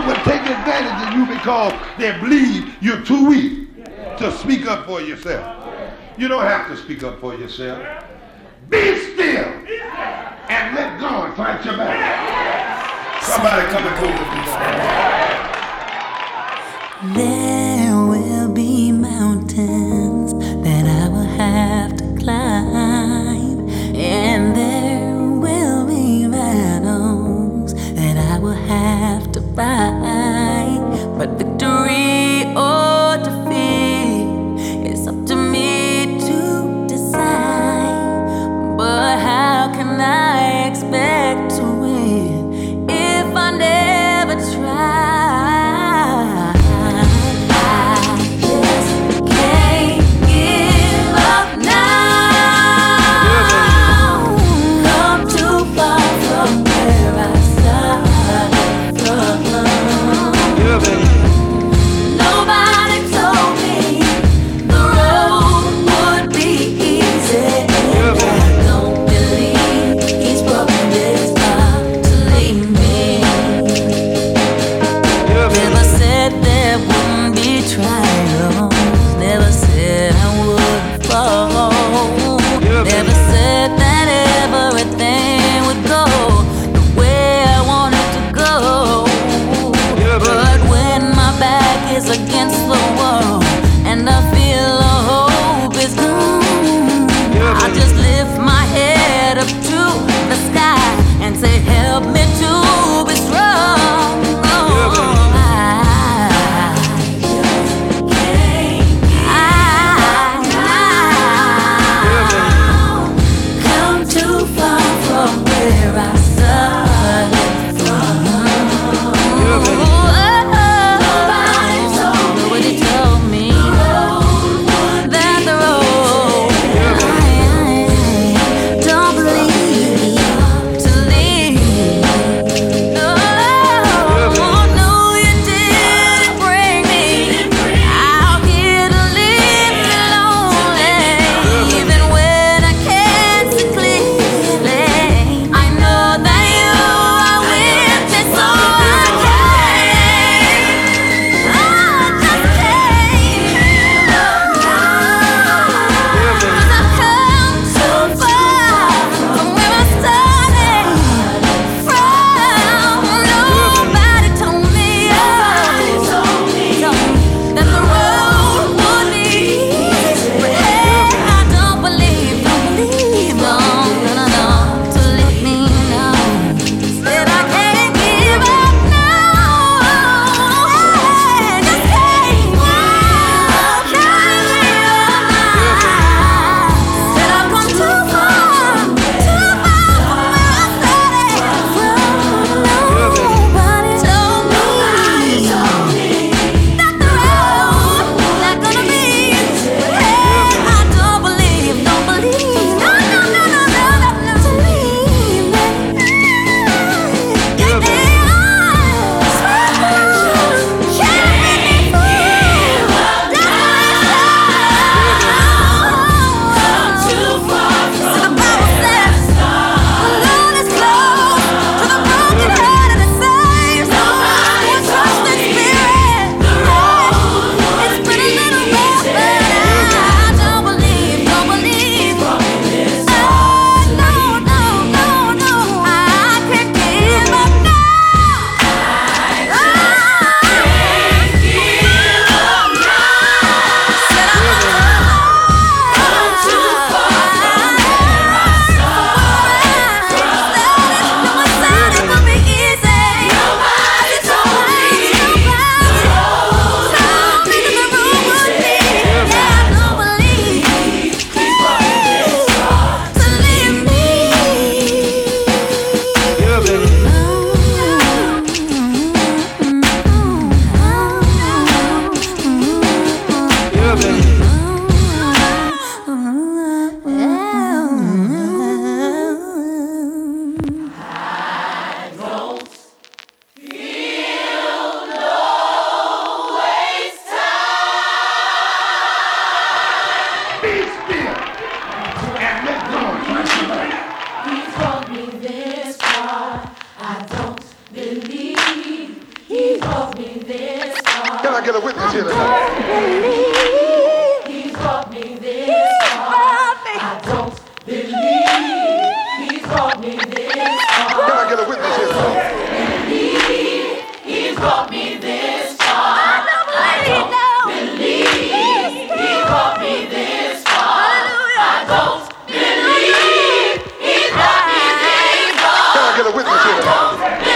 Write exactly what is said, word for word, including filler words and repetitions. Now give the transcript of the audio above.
will take advantage of you because they believe you're too weak to speak up for yourself. You don't have to speak up for yourself. Be still and let God fight your battle. Somebody come and go with me. There will be mountains that I will have to climb, and there will be battles that I will have to fight. But victory or defeat is up to me to decide. But how can I expect to win if I never try? Can I get a witness here tonight? He's brought me this far. I don't believe he's brought me this far. Can I get a witness here tonight? He's brought me this far. I don't believe he brought me this far. I don't believe he brought me this far. Can I get a witness here tonight?